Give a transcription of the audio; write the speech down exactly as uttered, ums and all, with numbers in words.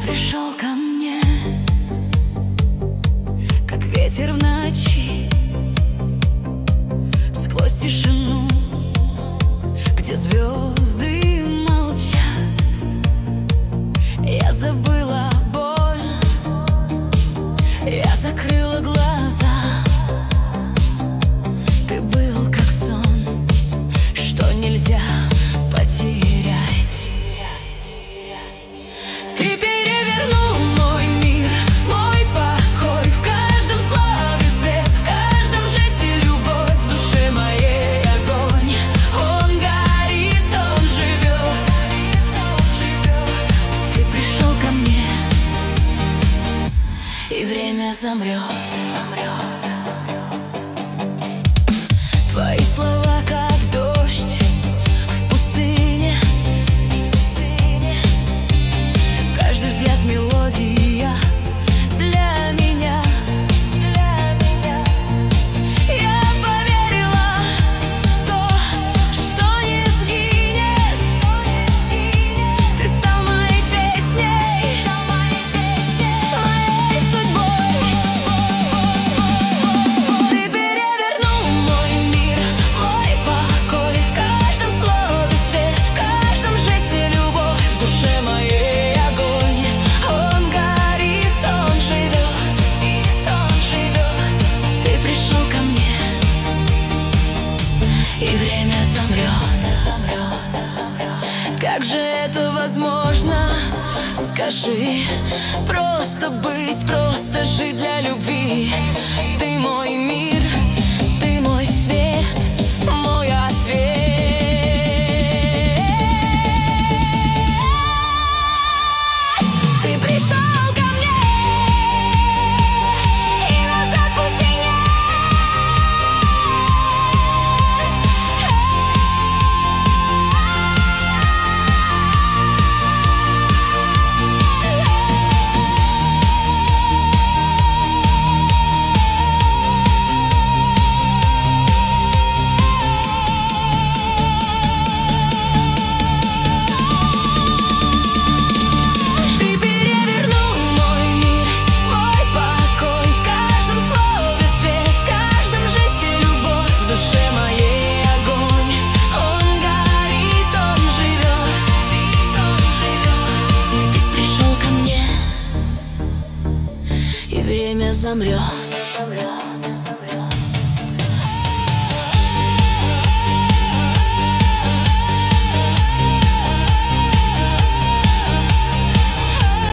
пришел ко мне, как ветер в ночи, сквозь тишину, где звезды молчат. Я забыла боль, я закрыла глаза. Ты был как сон, что нельзя потерять. Ты перевернул мой мир, мой покой. В каждом слове свет, в каждом жесте любовь. В душе моей огонь, он горит, он живет. Ты пришел ко мне, и время замрет. Твои слова как дождь в пустыне, каждый взгляд мелодия для меня. Я поверила в то, что не сгинет. Ты стал моей песней, моей судьбой. Ты перевернул мой мир, мой покой. В каждом слове свет, в каждом жесте любовь. В душе моей огонь, он горит, он живет, он живет. Ты пришел ко мне, и время замрет. Как же это возможно? Скажи, просто быть, просто жить для любви. Ты мой мир, ты мой свет, мой ответ. Ты пришел ко мне, и назад пути замрет.